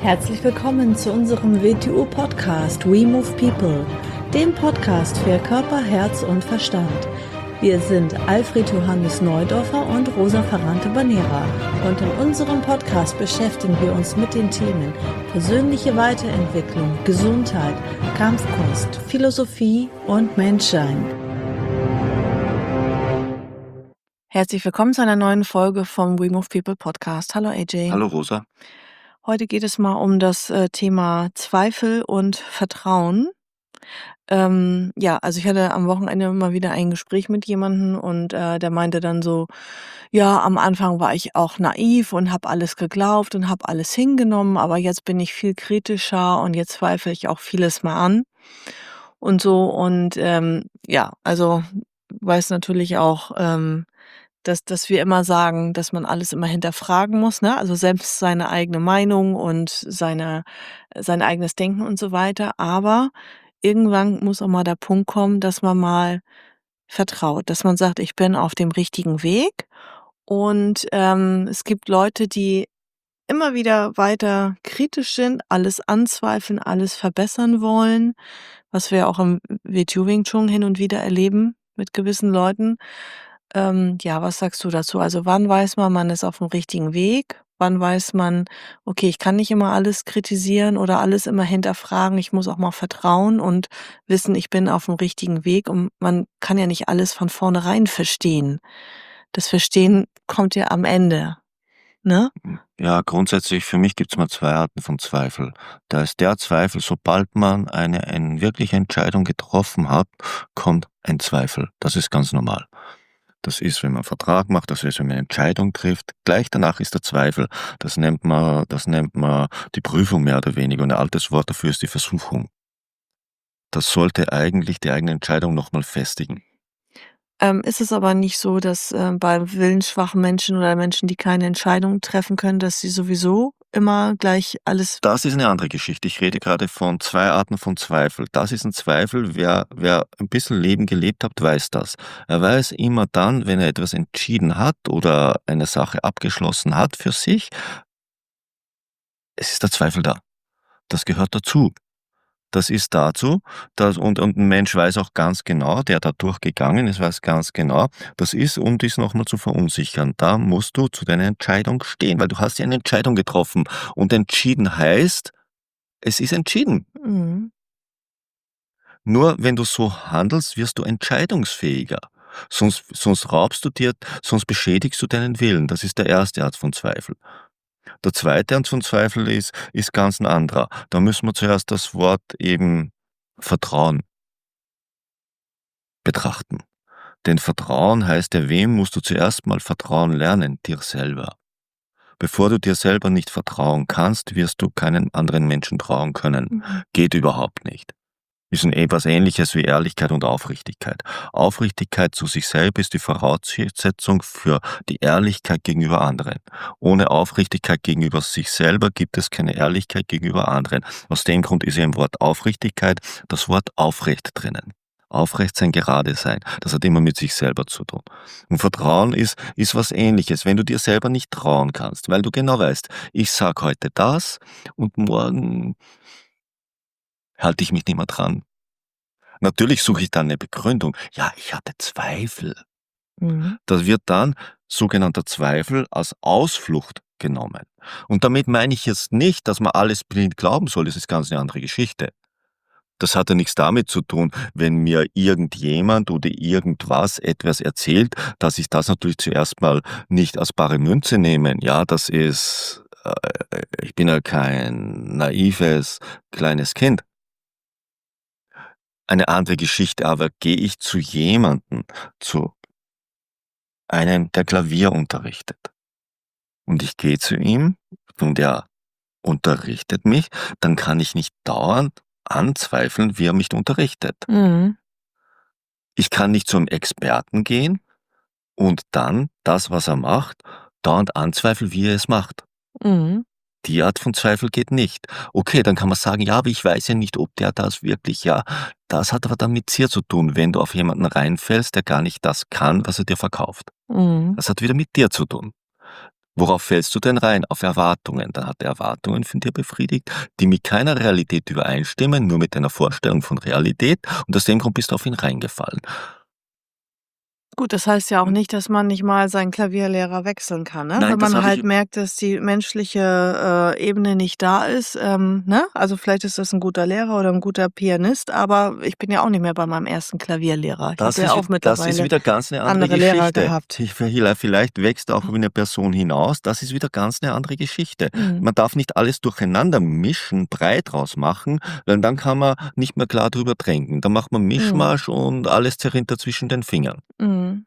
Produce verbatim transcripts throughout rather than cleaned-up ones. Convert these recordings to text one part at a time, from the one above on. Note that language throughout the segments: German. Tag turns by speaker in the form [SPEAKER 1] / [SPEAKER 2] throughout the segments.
[SPEAKER 1] Herzlich willkommen zu unserem W T U-Podcast We Move People, dem Podcast für Körper, Herz und Verstand. Wir sind Alfred Johannes Neudorfer und Rosa Ferrante-Banera und in unserem Podcast beschäftigen wir uns mit den Themen persönliche Weiterentwicklung, Gesundheit, Kampfkunst, Philosophie und Menschsein. Herzlich willkommen zu einer neuen Folge vom We Move People Podcast. Hallo A J.
[SPEAKER 2] Hallo Rosa.
[SPEAKER 1] Heute geht es mal um das äh, Thema Zweifel und Vertrauen. Ähm, ja, also ich hatte am Wochenende mal wieder ein Gespräch mit jemandem und äh, der meinte dann so, ja, am Anfang war ich auch naiv und habe alles geglaubt und habe alles hingenommen, aber jetzt bin ich viel kritischer und jetzt zweifle ich auch vieles mal an und so. Und ähm, ja, also weiß natürlich auch, ähm, dass dass wir immer sagen, dass man alles immer hinterfragen muss, ne? Also selbst seine eigene Meinung und seine sein eigenes Denken und so weiter. Aber irgendwann muss auch mal der Punkt kommen, dass man mal vertraut, dass man sagt: „Ich bin auf dem richtigen Weg." Und, ähm, es gibt Leute, die immer wieder weiter kritisch sind, alles anzweifeln, alles verbessern wollen, was wir auch im W T U Wing Chun hin und wieder erleben mit gewissen Leuten. Ähm, ja, was sagst du dazu? Also, wann weiß man, man ist auf dem richtigen Weg? Wann weiß man: „Okay, ich kann nicht immer alles kritisieren oder alles immer hinterfragen. Ich muss auch mal vertrauen und wissen, ich bin auf dem richtigen Weg." Und man kann ja nicht alles von vornherein verstehen. Das Verstehen kommt ja am Ende, ne?
[SPEAKER 2] Ja, grundsätzlich für mich gibt's mal zwei Arten von Zweifel. Da ist der Zweifel, sobald man eine eine wirkliche Entscheidung getroffen hat, kommt ein Zweifel. Das ist ganz normal. Das ist, wenn man 'n Vertrag macht, das ist, wenn man eine Entscheidung trifft. Gleich danach ist der Zweifel. Das nennt man das nennt man die Prüfung mehr oder weniger, und ein altes Wort dafür ist die Versuchung. Das sollte eigentlich die eigene Entscheidung noch mal festigen.
[SPEAKER 1] Ähm, ist es aber nicht so, dass, äh, bei willensschwachen Menschen oder Menschen, die keine Entscheidung treffen können, dass sie sowieso immer gleich alles
[SPEAKER 2] Das ist eine andere Geschichte. Ich rede gerade von zwei Arten von Zweifel. Das ist ein Zweifel, wer wer ein bisschen Leben gelebt hat, weiß das. Er weiß immer dann, wenn er etwas entschieden hat oder eine Sache abgeschlossen hat für sich, es ist der Zweifel da. Das gehört dazu. Das ist dazu, dass und und 'n Mensch weiß auch ganz genau, der da durchgegangen ist, weiß ganz genau, das ist, um dich noch mal zu verunsichern. Da musst du zu deiner Entscheidung stehen, weil du hast ja eine Entscheidung getroffen, und entschieden heißt, es ist entschieden.
[SPEAKER 1] mhm,
[SPEAKER 2] Nur wenn du so handelst, wirst du entscheidungsfähiger. Sonst sonst raubst du dir sonst beschädigst du deinen Willen. Das ist der erste Art von Zweifel. Der zweite Art von Zweifel ist ist ganz 'n anderer. Da müssen wir zuerst das Wort eben Vertrauen betrachten. Denn Vertrauen heißt ja, wem musst du zuerst mal vertrauen lernen? Dir selber. Bevor du dir selber nicht vertrauen kannst, wirst du keinem anderen Menschen trauen können.
[SPEAKER 1] mhm,
[SPEAKER 2] Geht überhaupt nicht. Ist 'n etwas Ähnliches wie Ehrlichkeit und Aufrichtigkeit. Aufrichtigkeit zu sich selber ist die Voraussetzung für die Ehrlichkeit gegenüber anderen. Ohne Aufrichtigkeit gegenüber sich selber gibt es keine Ehrlichkeit gegenüber anderen. Aus dem Grund ist ja im Wort Aufrichtigkeit das Wort aufrecht drinnen. Aufrecht sein, gerade sein. Das hat immer mit sich selber zu tun. Und Vertrauen ist ist was Ähnliches, wenn du dir selber nicht trauen kannst, weil du genau weißt: „Ich sage heute das und morgen halte ich mich nicht mehr dran." Natürlich suche ich dann 'ne Begründung. Ja, ich hatte Zweifel.
[SPEAKER 1] mhm,
[SPEAKER 2] Das wird dann, sogenannter Zweifel, als Ausflucht genommen. Und damit meine ich jetzt nicht, dass man alles blind glauben soll, das ist ganz 'ne andere Geschichte. Das hat ja nichts damit zu tun, wenn mir irgendjemand oder irgendwas etwas erzählt, dass ich das natürlich zuerst mal nicht als bare Münze nehmen. Ja, das ist äh, ich bin ja kein naives kleines Kind. Eine andere Geschichte aber, gehe ich zu jemandem, zu einem, der Klavier unterrichtet, und ich gehe zu ihm und er unterrichtet mich, dann kann ich nicht dauernd anzweifeln, wie er mich unterrichtet.
[SPEAKER 1] mhm,
[SPEAKER 2] Ich kann nicht zum Experten gehen und dann das, was er macht, dauernd anzweifeln, wie er es macht.
[SPEAKER 1] mhm,
[SPEAKER 2] Die Art von Zweifel geht nicht. Okay, dann kann man sagen: „Ja, aber ich weiß ja nicht, ob der das wirklich", ja, das hat aber dann mit dir zu tun, wenn du auf jemanden reinfällst, der gar nicht das kann, was er dir verkauft.
[SPEAKER 1] mhm.
[SPEAKER 2] Das hat wieder mit dir zu tun. Worauf fällst du denn rein? Auf Erwartungen. Dann hat er Erwartungen von dir befriedigt, die mit keiner Realität übereinstimmen, nur mit deiner Vorstellung von Realität und aus dem Grund bist du auf ihn reingefallen.
[SPEAKER 1] Gut, das heißt ja auch
[SPEAKER 2] Hm.
[SPEAKER 1] nicht, dass man nicht mal seinen Klavierlehrer wechseln kann, ne?
[SPEAKER 2] Nein,
[SPEAKER 1] Wenn
[SPEAKER 2] das
[SPEAKER 1] man
[SPEAKER 2] habe ich
[SPEAKER 1] halt merkt, dass die menschliche, äh, Ebene nicht da ist, ähm, ne? Also, vielleicht ist das 'n guter Lehrer oder 'n guter Pianist, aber ich bin ja auch nicht mehr bei meinem ersten Klavierlehrer. Ich
[SPEAKER 2] Das
[SPEAKER 1] habe ja
[SPEAKER 2] ist
[SPEAKER 1] auch
[SPEAKER 2] wi das ist
[SPEAKER 1] mittlerweile
[SPEAKER 2] wieder ganz 'ne andere
[SPEAKER 1] andere Lehrer
[SPEAKER 2] Geschichte.
[SPEAKER 1] gehabt.
[SPEAKER 2] Ich vihela vielleicht wächst auch über 'ne Person hinaus, das ist wieder ganz 'ne andere Geschichte.
[SPEAKER 1] Mhm.
[SPEAKER 2] Man darf nicht alles durcheinander mischen, Brei draus machen, weil dann kann man nicht mehr klar drüber denken. Dann macht man
[SPEAKER 1] Mhm.
[SPEAKER 2] Mischmasch und alles zerrinnt da zwischen den Fingern.
[SPEAKER 1] Mhm.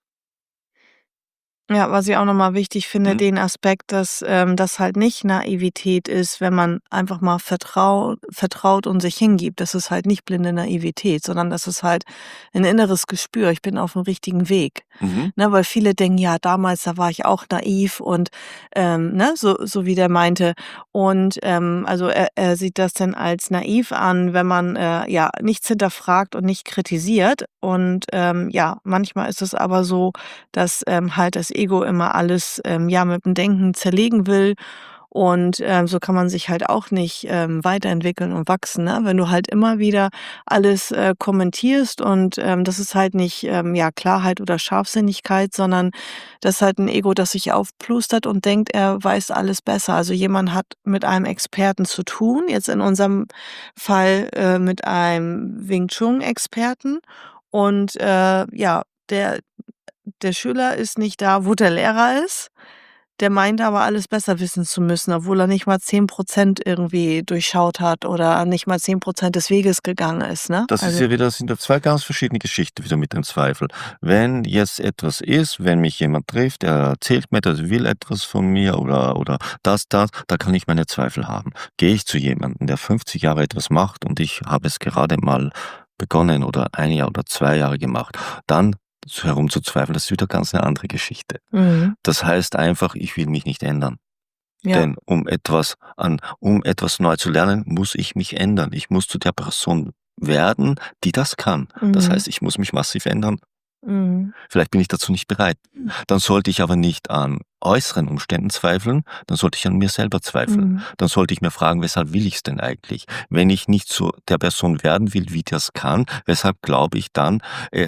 [SPEAKER 1] Ja, was ich auch noch mal wichtig finde,
[SPEAKER 2] Mhm.
[SPEAKER 1] den Aspekt, dass, ähm, das halt nicht Naivität ist, wenn man einfach mal vertrau vertraut und sich hingibt. Das ist halt nicht blinde Naivität, sondern das ist halt 'n inneres Gespür. Ich bin aufm richtigen Weg,
[SPEAKER 2] Mhm.
[SPEAKER 1] ne? Weil viele denken: „Ja, damals, da war ich auch naiv“ und, ähm, ne, so so wie der meinte. Und, ähm, also, er er sieht das dann als naiv an, wenn man, äh, ja, nichts hinterfragt und nicht kritisiert. Und, ähm, ja, manchmal ist es aber so, dass, ähm, halt das Ego immer alles, ähm, ja, mit'm Denken zerlegen will. Und, ähm, so kann man sich halt auch nicht, ähm, weiterentwickeln und wachsen, ne? Wenn du halt immer wieder alles, äh, kommentierst und, ähm, das ist halt nicht, ähm, ja, Klarheit oder Scharfsinnigkeit, sondern das ist halt 'n Ego, das sich aufplustert und denkt, er weiß alles besser. Also, jemand hat mit einem Experten zu tun, jetzt in unserem Fall, äh, mit einem Wing-Chun-Experten. Und, äh, ja, der der Schüler ist nicht da, wo der Lehrer ist. Der meint aber, alles besser wissen zu müssen, obwohl er nicht mal zehn Prozent irgendwie durchschaut hat oder nicht mal zehn Prozent des Weges gegangen ist, ne?
[SPEAKER 2] Das ist
[SPEAKER 1] Also
[SPEAKER 2] ja wieder das sind ja zwei ganz verschiedene Geschichten wieder mit dem Zweifel. Wenn jetzt etwas ist, wenn mich jemand trifft, der erzählt mir etwas, will etwas von mir oder oder das, das, da kann ich meine Zweifel haben. Gehe ich zu jemandem, der fünfzig Jahre etwas macht und ich habe es gerade mal begonnen oder ein Jahr oder zwei Jahre gemacht, dann so herumzuzweifeln, das ist wieder ganz 'ne andere Geschichte.
[SPEAKER 1] Mhm.
[SPEAKER 2] Das heißt einfach, ich will mich nicht ändern.
[SPEAKER 1] Ja.
[SPEAKER 2] Denn um etwas an um etwas neu zu lernen, muss ich mich ändern. Ich muss zu der Person werden, die das kann. Das
[SPEAKER 1] Mhm.
[SPEAKER 2] heißt, ich muss mich massiv ändern.
[SPEAKER 1] Mhm.
[SPEAKER 2] Vielleicht bin ich dazu nicht bereit. Dann sollte ich aber nicht an äußeren Umständen zweifeln, dann sollte ich an mir selber zweifeln.
[SPEAKER 1] Mhm.
[SPEAKER 2] Dann sollte ich mir fragen: „Weshalb will ich's denn eigentlich?“ Wenn ich nicht zu der Person werden will, wie das kann, weshalb glaube ich dann, äh,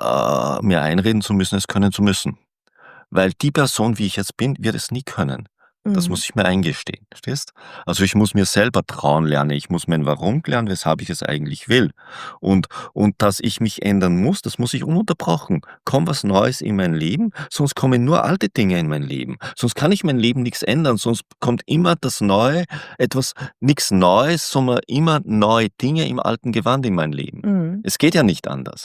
[SPEAKER 2] äh, mir einreden zu müssen, es können zu müssen? Weil die Person, wie ich jetzt bin, wird es nie können. Das
[SPEAKER 1] Mhm.
[SPEAKER 2] muss ich mir eingestehen, verstehst? Also, ich muss mir selber trauen lernen. Ich muss mein Warum lernen, weshalb ich es eigentlich will. Und und dass ich mich ändern muss, das muss ich ununterbrochen. Kommt was Neues in mein Leben, sonst kommen nur alte Dinge in mein Leben. Sonst kann ich mein Leben nix ändern, sonst kommt immer das Neue, etwas nix Neues, sondern immer neue Dinge im alten Gewand in mein Leben.
[SPEAKER 1] Mhm.
[SPEAKER 2] Es geht ja nicht anders.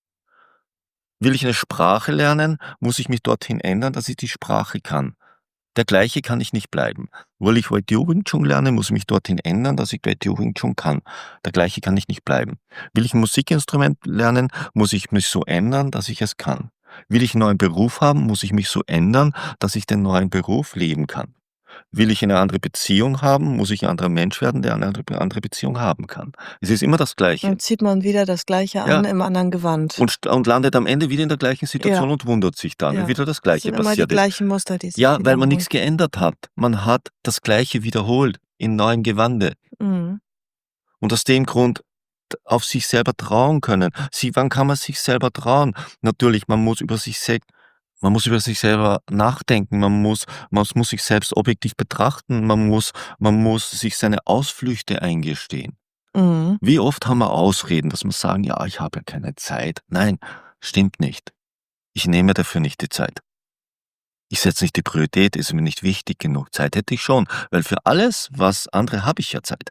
[SPEAKER 2] Will ich 'ne Sprache lernen, muss ich mich dorthin ändern, dass ich die Sprache kann. Der Gleiche kann ich nicht bleiben. Will ich Wing Chun lernen, muss ich mich dorthin ändern, dass ich Wing Chun kann. Der Gleiche kann ich nicht bleiben. Will ich 'n Musikinstrument lernen, muss ich mich so ändern, dass ich es kann. Will ich 'n neuen Beruf haben, muss ich mich so ändern, dass ich den neuen Beruf leben kann. Will ich eine andere Beziehung haben, muss ich 'n anderer Mensch werden, der eine andere andere Beziehung haben kann. Es ist immer das Gleiche.
[SPEAKER 1] Dann zieht man wieder das Gleiche an
[SPEAKER 2] Ja.
[SPEAKER 1] im anderen Gewand.
[SPEAKER 2] Und st und landet am Ende wieder in der gleichen
[SPEAKER 1] Ja.
[SPEAKER 2] Situation und wundert sich dann, wenn
[SPEAKER 1] Ja.
[SPEAKER 2] wieder das
[SPEAKER 1] Es
[SPEAKER 2] Gleiche
[SPEAKER 1] sind immer die
[SPEAKER 2] passiert ist.
[SPEAKER 1] gleichen Muster, die sich
[SPEAKER 2] Ja, weil man
[SPEAKER 1] wiederholen.
[SPEAKER 2] nix geändert hat. Man hat das Gleiche wiederholt in neuem Gewande.
[SPEAKER 1] Mhm.
[SPEAKER 2] Und aus dem Grund d auf sich selber trauen können. Sie wann kann man sich selber trauen? Natürlich, man muss über sich sel man muss über sich selber nachdenken. Man muss man muss sich selbst objektiv betrachten. Man muss man muss sich seine Ausflüchte eingestehen.
[SPEAKER 1] Mhm.
[SPEAKER 2] Wie oft haben wir Ausreden, dass wir sagen: „Ja, ich habe ja keine Zeit.“ Nein, stimmt nicht. Ich nehme mir dafür nicht die Zeit. Ich setze nicht die Priorität, ist mir nicht wichtig genug. Zeit hätte ich schon, weil für alles, was andere habe ich ja Zeit.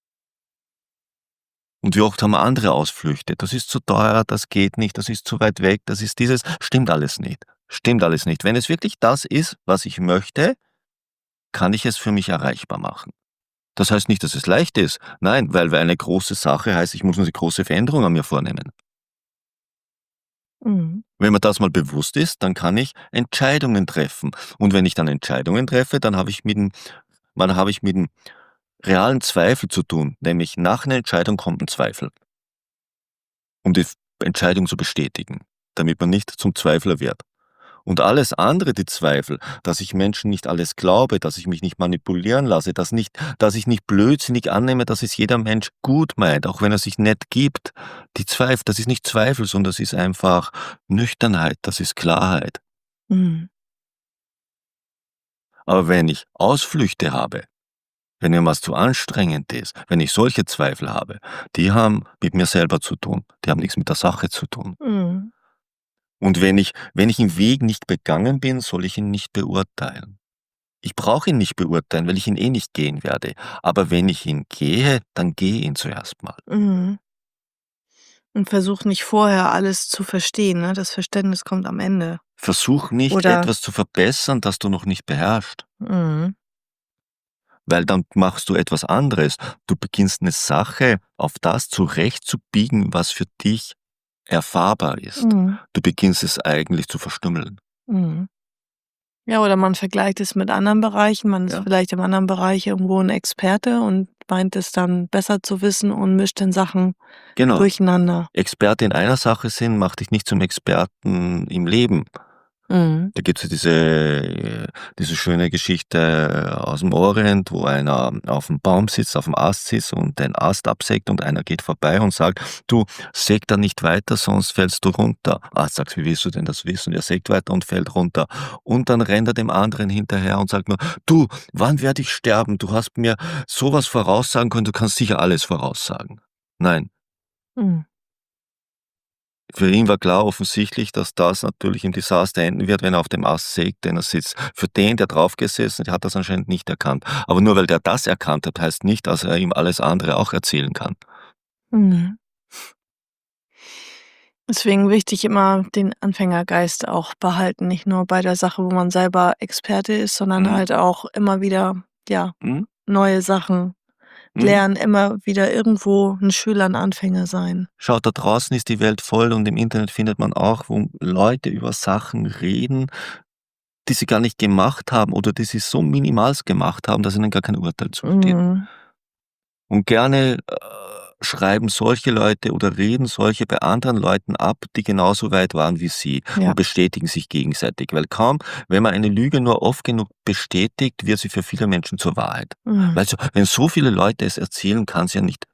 [SPEAKER 2] Und wie oft haben wir andere Ausflüchte: „Das ist zu teuer, das geht nicht, das ist zu weit weg, das ist dieses“ stimmt alles nicht. Stimmt alles nicht. Wenn es wirklich das ist, was ich möchte, kann ich es für mich erreichbar machen. Das heißt nicht, dass es leicht ist. Nein, weil weil eine große Sache heißt, ich muss eine große Veränderung an mir vornehmen.
[SPEAKER 1] Mhm.
[SPEAKER 2] Wenn mir das mal bewusst ist, dann kann ich Entscheidungen treffen. Und wenn ich dann Entscheidungen treffe, dann habe ich mit 'm dann habe ich mit 'm realen Zweifel zu tun, nämlich nach 'ner Entscheidung kommt 'n Zweifel. Um die f Entscheidung zu bestätigen, damit man nicht zum Zweifler wird. Und alles andere, die Zweifel, dass ich Menschen nicht alles glaube, dass ich mich nicht manipulieren lasse, dass nicht dass ich nicht blödsinnig annehme, dass es jeder Mensch gut meint, auch wenn er sich nett gibt. Die Zweifel, das ist nicht Zweifel, sondern das ist einfach Nüchternheit, das ist Klarheit.
[SPEAKER 1] Mhm.
[SPEAKER 2] Aber wenn ich Ausflüchte habe, wenn mir was zu anstrengend ist, wenn ich solche Zweifel habe, die haben mit mir selber zu tun. Die haben nichts mit der Sache zu tun.
[SPEAKER 1] Mhm.
[SPEAKER 2] Und wenn ich wenn ich 'n Weg nicht begangen bin, soll ich ihn nicht beurteilen. Ich brauche ihn nicht beurteilen, weil ich ihn eh nicht gehen werde. Aber wenn ich ihn gehe, dann gehe ihn zuerst mal.
[SPEAKER 1] Mhm. Und versuch nicht vorher alles zu verstehen, ne? Das Verständnis kommt am Ende.
[SPEAKER 2] Versuch nicht,
[SPEAKER 1] Oder
[SPEAKER 2] etwas zu verbessern, das du noch nicht beherrschst.
[SPEAKER 1] Mhm.
[SPEAKER 2] Weil dann machst du etwas anderes. Du beginnst 'ne Sache auf das zurechtzubiegen, was für dich erfahrbar ist.
[SPEAKER 1] Mhm.
[SPEAKER 2] Du beginnst es eigentlich zu verstümmeln.
[SPEAKER 1] Mhm. Ja, oder man vergleicht es mit anderen Bereichen. Man ist
[SPEAKER 2] Ja.
[SPEAKER 1] vielleicht im anderen Bereich irgendwo 'n Experte und meint es dann besser zu wissen und mischt dann Sachen
[SPEAKER 2] Genau.
[SPEAKER 1] durcheinander.
[SPEAKER 2] Experte in einer Sache sein, macht dich nicht zum Experten im Leben.
[SPEAKER 1] Mhm.
[SPEAKER 2] Da gibt's ja diese diese schöne Geschichte aus'm Orient, wo einer auf'm Baum sitzt, auf'm Ast sitzt und den Ast absägt und einer geht vorbei und sagt: „Du, säg da nicht weiter, sonst fällst du runter.“ Ast sagt: „Wie willst du denn das wissen?“ Er sägt weiter und fällt runter. Und dann rennt er dem anderen hinterher und sagt nur: „Du, wann werde ich sterben? Du hast mir so was voraussagen können, du kannst sicher alles voraussagen.“ Nein.
[SPEAKER 1] Mhm.
[SPEAKER 2] Für ihn war klar offensichtlich, dass das natürlich im Desaster enden wird, wenn er auf dem Ast sägt, den er sitzt. Für den, der drauf gesessen hat, der hat das anscheinend nicht erkannt. Aber nur weil der das erkannt hat, heißt nicht, dass er ihm alles andere auch erzählen kann.
[SPEAKER 1] Mhm. Deswegen wichtig, immer den Anfängergeist auch behalten, nicht nur bei der Sache, wo man selber Experte ist, sondern
[SPEAKER 2] Mhm.
[SPEAKER 1] halt auch immer wieder, ja,
[SPEAKER 2] Mhm.
[SPEAKER 1] neue Sachen
[SPEAKER 2] Mhm.
[SPEAKER 1] lernen, immer wieder irgendwo 'n Schüler, 'n Anfänger sein.
[SPEAKER 2] Schau, da draußen ist die Welt voll und im Internet findet man auch, wo Leute über Sachen reden, die sie gar nicht gemacht haben oder die sie so minimalst gemacht haben, dass ihnen gar kein Urteil zusteht.
[SPEAKER 1] Mhm.
[SPEAKER 2] Und gerne, äh, schreiben solche Leute oder reden solche bei anderen Leuten ab, die genauso weit waren wie sie
[SPEAKER 1] Ja.
[SPEAKER 2] und bestätigen sich gegenseitig. Weil kaum wenn man eine Lüge nur oft genug bestätigt, wird sie für viele Menschen zur Wahrheit.
[SPEAKER 1] Mhm.
[SPEAKER 2] Weißt du, wenn so viele Leute es erzählen, kann's ja nicht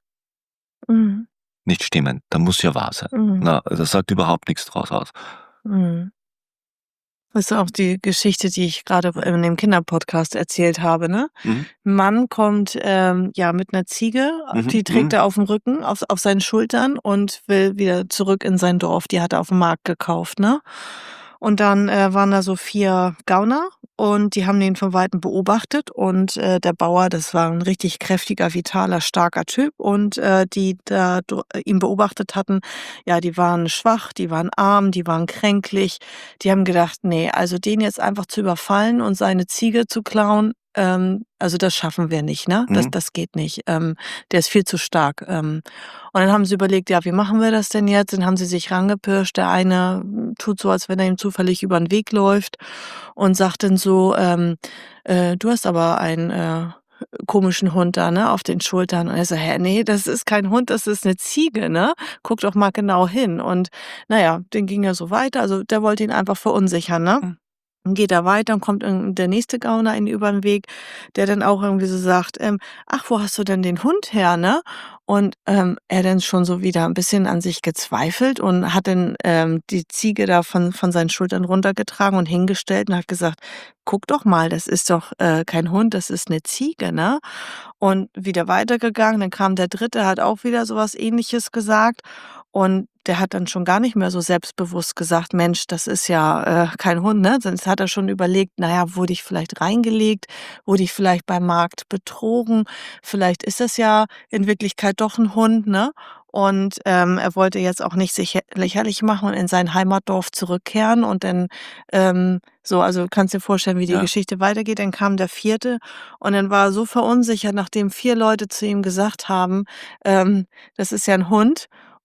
[SPEAKER 1] Mhm.
[SPEAKER 2] nicht stimmen. Dann muss ja wahr sein.
[SPEAKER 1] Mhm.
[SPEAKER 2] Na, das sagt überhaupt nix draus aus.
[SPEAKER 1] Mhm. Weißt du auch die Geschichte, die ich grade in dem Kinderpodcast erzählt habe, ne?
[SPEAKER 2] Mhm.
[SPEAKER 1] 'N Mann kommt, ähm, ja, mit 'ner Ziege,
[SPEAKER 2] Mhm,
[SPEAKER 1] die trägt
[SPEAKER 2] mhm.
[SPEAKER 1] er auf'm Rücken, auf auf seinen Schultern und will wieder zurück in sein Dorf. Die hat er auf'm Markt gekauft, ne? Und dann, äh, waren da so vier Gauner und die haben den von Weitem beobachtet und, äh, der Bauer, das war 'n richtig kräftiger, vitaler, starker Typ und, äh, die da dr ihn beobachtet hatten, ja, die waren schwach, die waren arm, die waren kränklich. Die haben gedacht: „Ne, also den jetzt einfach zu überfallen und seine Ziege zu klauen, ähm, also das schaffen wir nicht, ne? Das
[SPEAKER 2] Mhm.
[SPEAKER 1] das geht nicht. Ähm, der ist viel zu stark.“ Ähm, und dann haben sie überlegt: „Ja, wie machen wir das denn jetzt?“ Dann haben sie sich rangepirscht. Der eine tut so, als wenn er ihm zufällig übern Weg läuft und sagt dann so, ähm: „Äh, du hast aber einen, äh, komischen Hund da, ne, auf den Schultern.“ Und er so: „Hä, ne, das ist kein Hund, das ist 'ne Ziege, ne? Guck doch mal genau hin.“ Und na ja, dann ging er so weiter. Also, der wollte ihn einfach verunsichern, ne?
[SPEAKER 2] Hm.
[SPEAKER 1] Dann geht er weiter und kommt irgend der nächste Gauner ihm übern Weg, der dann auch irgendwie so sagt, ähm: „Ach, wo hast du denn den Hund her“, ne? Und, ähm, er dann schon so wieder 'n bisschen an sich gezweifelt und hat dann, ähm, die Ziege da von von seinen Schultern runtergetragen und hingestellt und hat gesagt: „Guck doch mal, das ist doch, äh, kein Hund, das ist 'ne Ziege“, ne? Und wieder weitergegangen, dann kam der Dritte, hat auch wieder so was Ähnliches gesagt und der hat dann schon gar nicht mehr so selbstbewusst gesagt: „Mensch, das ist ja, äh, kein Hund“, ne? Sonst hat er schon überlegt: „Na ja, wurde ich vielleicht reingelegt? Wurde ich vielleicht beim Markt betrogen? Vielleicht ist das ja in Wirklichkeit doch 'n Hund“, ne? Und, ähm, er wollte jetzt auch nicht sich hä lächerlich machen und in sein Heimatdorf zurückkehren und dann, ähm so, also kannst dir vorstellen, wie die
[SPEAKER 2] Ja.
[SPEAKER 1] Geschichte weitergeht. Dann kam der Vierte und dann war er so verunsichert, nachdem vier Leute zu ihm gesagt haben, ähm: „Das ist ja 'n Hund.“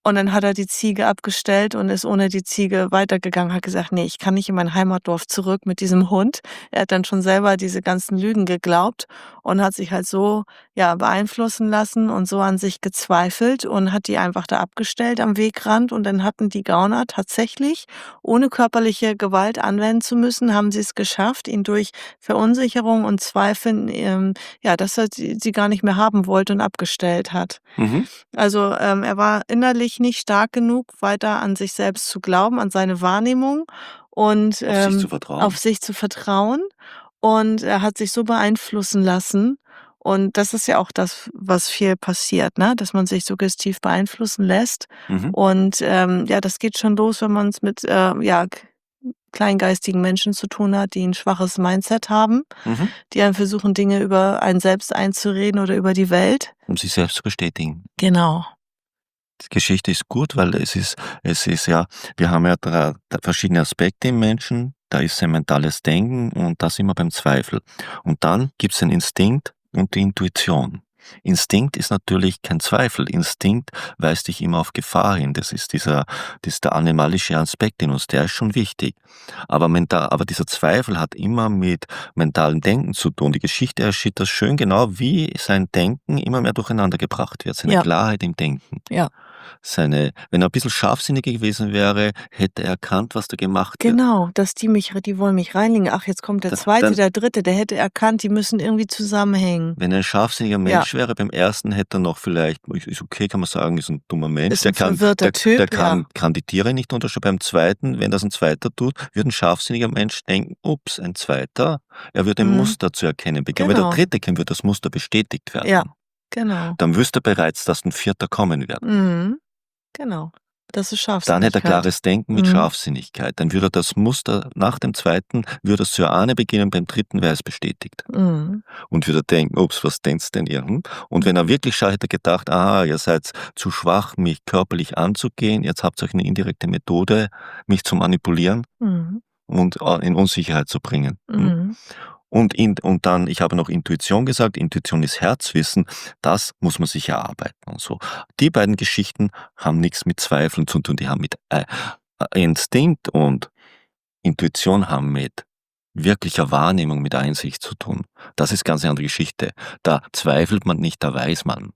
[SPEAKER 1] Und dann hat er die Ziege abgestellt und ist ohne die Ziege weitergegangen, hat gesagt: „Ne, ich kann nicht in mein Heimatdorf zurück mit diesem Hund.“ Er hat dann schon selber diese ganzen Lügen geglaubt und hat sich halt so, ja, beeinflussen lassen und so an sich gezweifelt und hat die einfach da abgestellt am Wegrand. Und dann hatten die Gauner tatsächlich, ohne körperliche Gewalt anwenden zu müssen, haben sie es geschafft, ihn durch Verunsicherung und Zweifeln, ähm, ja, dass er sie sie gar nicht mehr haben wollte und abgestellt hat.
[SPEAKER 2] Mhm.
[SPEAKER 1] Also, ähm, er war innerlich nicht stark genug, weiter an sich selbst zu glauben, an seine Wahrnehmung und,
[SPEAKER 2] Auf sich zu
[SPEAKER 1] ähm, auf
[SPEAKER 2] vertrauen.
[SPEAKER 1] sich zu vertrauen. Und er hat sich so beeinflussen lassen. Und das ist ja auch das, was viel passiert, ne, dass man sich suggestiv beeinflussen lässt.
[SPEAKER 2] Mhm.
[SPEAKER 1] Und, ähm, ja, das geht schon los, wenn man's mit, äh, ja, k kleingeistigen Menschen zu tun hat, die 'n schwaches Mindset haben,
[SPEAKER 2] Mhm.
[SPEAKER 1] die einem versuchen, Dinge über einen selbst einzureden oder über die Welt.
[SPEAKER 2] Um sich selbst zu bestätigen.
[SPEAKER 1] Genau.
[SPEAKER 2] Die Geschichte ist gut, weil es ist es ist ja wir haben ja dra verschiedene Aspekte im Menschen. Da ist sein mentales Denken und da sind wir beim Zweifel. Und dann gibt's den Instinkt und die Intuition. Instinkt ist natürlich kein Zweifel. Instinkt weist dich immer auf Gefahr hin. Das ist dieser das ist der animalische Aspekt in uns, der ist schon wichtig. Aber menta aber dieser Zweifel hat immer mit mentalem Denken zu tun. Die Geschichte erschüttert schön genau, wie sein Denken immer mehr durcheinandergebracht wird, seine
[SPEAKER 1] Ja.
[SPEAKER 2] Klarheit im Denken.
[SPEAKER 1] Ja.
[SPEAKER 2] Seine wenn er 'n bisschen scharfsinniger gewesen wäre, hätte er erkannt, was da gemacht wird.
[SPEAKER 1] Genau, dass die mich die wollen mich reinlegen. Ach, jetzt kommt der
[SPEAKER 2] Da
[SPEAKER 1] zweite,
[SPEAKER 2] dann
[SPEAKER 1] der dritte, der hätte erkannt, die müssen irgendwie zusammenhängen.
[SPEAKER 2] Wenn er 'n scharfsinniger
[SPEAKER 1] Ja.
[SPEAKER 2] Mensch wäre, beim ersten hätte er noch vielleicht ist ist okay, kann man sagen, ist 'n dummer Mensch,
[SPEAKER 1] Ist
[SPEAKER 2] der
[SPEAKER 1] 'n
[SPEAKER 2] kann
[SPEAKER 1] verwirrter
[SPEAKER 2] der der
[SPEAKER 1] Typ,
[SPEAKER 2] kann
[SPEAKER 1] ja.
[SPEAKER 2] kann die Tiere nicht unterscheiden. Beim zweiten, wenn das 'n zweiter tut, würde 'n scharfsinniger Mensch denken: „Ups, ein zweiter?“ Er würde ein
[SPEAKER 1] Mhm.
[SPEAKER 2] Muster zu erkennen beginnen. Wenn der
[SPEAKER 1] Genau.
[SPEAKER 2] dritte käme, würde das Muster bestätigt
[SPEAKER 1] Ja,
[SPEAKER 2] werden.
[SPEAKER 1] genau.
[SPEAKER 2] Dann wüsste er bereits, dass 'n vierter kommen wird.
[SPEAKER 1] Mhm. Genau. Das ist
[SPEAKER 2] Dann hätte er
[SPEAKER 1] Scharfsinnigkeit.
[SPEAKER 2] klares Denken mit
[SPEAKER 1] Mhm.
[SPEAKER 2] Scharfsinnigkeit. Dann würde er das Muster nach dem zweiten würde er's zu erahnen beginnen, beim dritten wäre es bestätigt.
[SPEAKER 1] Mhm.
[SPEAKER 2] Und würde denken: „Ups, was denkt's denn ihr, hm?“ Und wenn er wirklich schaut, hätte er gedacht: „Aha, ihr seid zu schwach, mich körperlich anzugehen. Jetzt habt ihr euch 'ne indirekte Methode, mich zu manipulieren
[SPEAKER 1] Mhm.
[SPEAKER 2] und, äh, in Unsicherheit zu bringen“, hm?
[SPEAKER 1] Mhm.
[SPEAKER 2] Und in und dann ich habe noch Intuition gesagt. Intuition ist Herzwissen. Das muss man sich erarbeiten und so. Die beiden Geschichten haben nix mit Zweifeln zu tun. Die haben mit, äh, Instinkt und Intuition haben mit wirklicher Wahrnehmung, mit Einsicht zu tun. Das ist ganz 'ne andere Geschichte. Da zweifelt man nicht, da weiß man.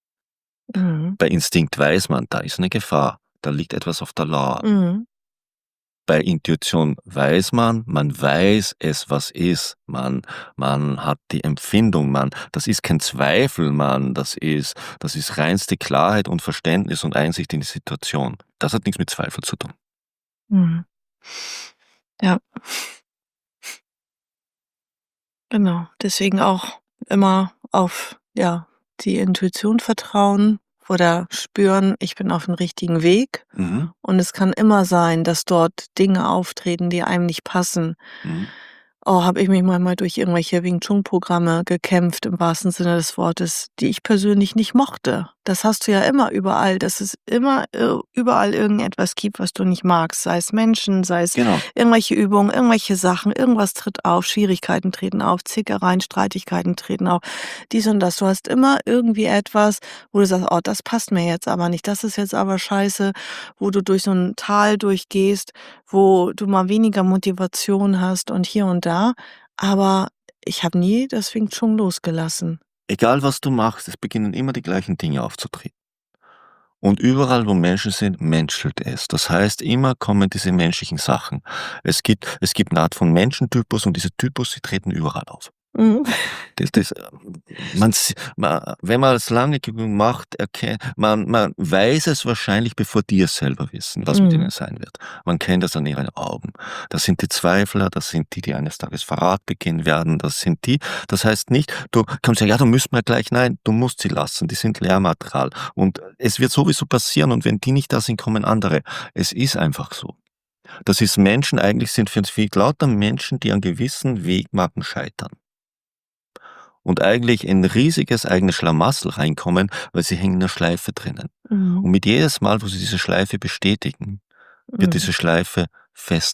[SPEAKER 1] Mhm.
[SPEAKER 2] Bei Instinkt weiß man, da ist 'ne Gefahr, da liegt etwas auf der Lauer.
[SPEAKER 1] Mhm.
[SPEAKER 2] Bei Intuition weiß man man weiß es, was ist. Man man hat die Empfindung, man das ist kein Zweifel, man das ist das ist reinste Klarheit und Verständnis und Einsicht in die Situation. Das hat nix mit Zweifel zu tun.
[SPEAKER 1] Mhm. Ja. Genau, deswegen auch immer auf, ja, die Intuition vertrauen oder spüren, ich bin auf'm richtigen Weg.
[SPEAKER 2] Mhm.
[SPEAKER 1] Und es kann immer sein, dass dort Dinge auftreten, die einem nicht passen.
[SPEAKER 2] Mhm.
[SPEAKER 1] Oh, habe ich mich manchmal durch irgendwelche Wing Chun Programme gekämpft im wahrsten Sinne des Wortes, die ich persönlich nicht mochte. Das hast du ja immer überall, dass es immer, äh, überall irgendetwas gibt, was du nicht magst, sei es Menschen, sei es
[SPEAKER 2] Genau.
[SPEAKER 1] irgendwelche Übungen, irgendwelche Sachen, irgendwas tritt auf, Schwierigkeiten treten auf, Zickereien, Streitigkeiten treten auf, dies und das. Du hast immer irgendwie etwas, wo du sagst: „Oh, das passt mir jetzt aber nicht, das ist jetzt aber scheiße“, wo du durch so 'n Tal durchgehst, wo du mal weniger Motivation hast und hier und da. Aber ich habe nie das Wing Chun losgelassen.
[SPEAKER 2] Egal was du machst, es beginnen immer die gleichen Dinge aufzutreten. Und überall, wo Menschen sind, menschelt es. Das heißt, immer kommen diese menschlichen Sachen. Es gibt es gibt 'ne Art von Menschentypus und diese Typus, die treten überall auf.
[SPEAKER 1] Mhm.
[SPEAKER 2] Das das man s ma wenn man es lange genug macht, erke man man weiß es wahrscheinlich, bevor die es selber wissen, was mit ihnen
[SPEAKER 1] Mhm.
[SPEAKER 2] sein wird. Man kennt das an ihren Augen. Das sind die Zweifler, das sind die, die eines Tages Verrat begehen werden, das sind die das heißt nicht, du kannst sagen: „Ja, du müsst mir gleich“ nein, du musst sie lassen, die sind Lehrmaterial. Und es wird sowieso passieren und wenn die nicht da sind, kommen andere. Es ist einfach so. Das ist Menschen eigentlich sind für viel lauter Menschen, die an gewissen Wegmarken scheitern. Und eigentlich in riesiges eigenes Schlamassel reinkommen, weil sie hängen in 'ner Schleife drinnen.
[SPEAKER 1] Mhm.
[SPEAKER 2] Und mit jedes Mal, wo sie diese Schleife bestätigen, wird
[SPEAKER 1] Mhm.
[SPEAKER 2] diese Schleife fester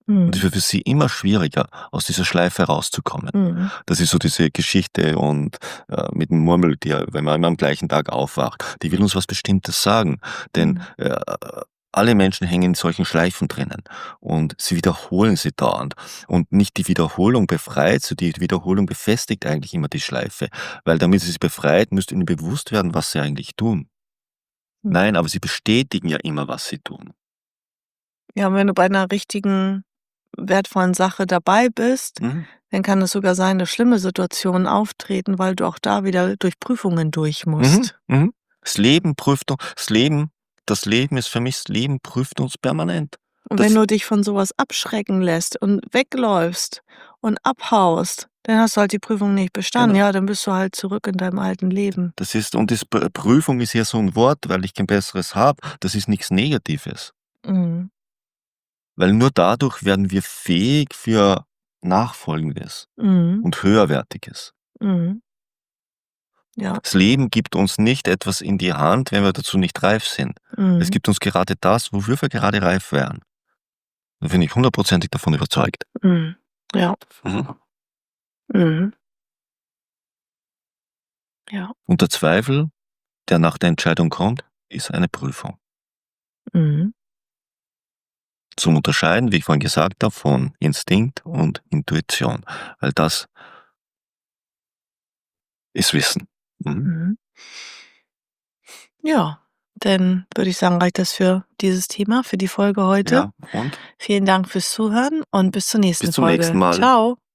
[SPEAKER 2] Und es
[SPEAKER 1] Mhm.
[SPEAKER 2] wird für sie immer schwieriger, aus dieser Schleife rauszukommen.
[SPEAKER 1] Mhm.
[SPEAKER 2] Das ist so diese Geschichte und, äh, mit dem Murmeltier, wenn man immer am gleichen Tag aufwacht. Die will uns was Bestimmtes sagen, denn,
[SPEAKER 1] Mhm.
[SPEAKER 2] äh, alle Menschen hängen in solchen Schleifen drinnen und sie wiederholen sie dauernd. Und nicht die Wiederholung befreit sie, die Wiederholung befestigt eigentlich immer die Schleife, weil damit sie sie befreit, müsste ihnen bewusst werden, was sie eigentlich tun.
[SPEAKER 1] Mhm.
[SPEAKER 2] Nein, aber sie bestätigen ja immer, was sie tun.
[SPEAKER 1] Ja, und wenn du bei 'ner richtigen, wertvollen Sache dabei bist,
[SPEAKER 2] Mhm.
[SPEAKER 1] dann kann es sogar sein, dass schlimme Situationen auftreten, weil du auch da wieder durch Prüfungen durch
[SPEAKER 2] Mhm,
[SPEAKER 1] musst.
[SPEAKER 2] mhm. Das Leben prüft u das Leben das Leben ist für mich das Leben prüft uns permanent.
[SPEAKER 1] Und wenn
[SPEAKER 2] Das
[SPEAKER 1] du dich von so was abschrecken lässt und wegläufst und abhaust, dann hast du halt die Prüfung nicht bestanden.
[SPEAKER 2] Genau.
[SPEAKER 1] Ja, dann bist du halt zurück in deinem alten Leben.
[SPEAKER 2] Das ist und das P Prüfung ist ja so 'n Wort, weil ich kein besseres habe. Das ist nix Negatives.
[SPEAKER 1] Mhm.
[SPEAKER 2] Weil nur dadurch werden wir fähig für Nachfolgendes
[SPEAKER 1] Mhm.
[SPEAKER 2] und Höherwertiges.
[SPEAKER 1] Mhm. Ja.
[SPEAKER 2] Das Leben gibt uns nicht etwas in die Hand, wenn wir dazu nicht reif sind. Es
[SPEAKER 1] Mhm.
[SPEAKER 2] gibt uns gerade das, wofür wir gerade reif wären. Da bin ich hundertprozentig davon überzeugt.
[SPEAKER 1] Mhm. Ja.
[SPEAKER 2] Mhm.
[SPEAKER 1] Mhm. Ja.
[SPEAKER 2] Und der Zweifel, der nach der Entscheidung kommt, ist eine Prüfung.
[SPEAKER 1] Mhm.
[SPEAKER 2] Zum Unterscheiden, wie ich vorhin gesagt habe, von Instinkt und Intuition, weil das ist Wissen. Mhm.
[SPEAKER 1] Mhm. Ja, dann würde ich sagen, reicht das für dieses Thema, für die Folge heute.
[SPEAKER 2] Ja, und?
[SPEAKER 1] Vielen Dank fürs Zuhören und bis zur
[SPEAKER 2] Bis
[SPEAKER 1] nächsten
[SPEAKER 2] zum nächsten
[SPEAKER 1] Folge.
[SPEAKER 2] Mal.
[SPEAKER 1] Tschau.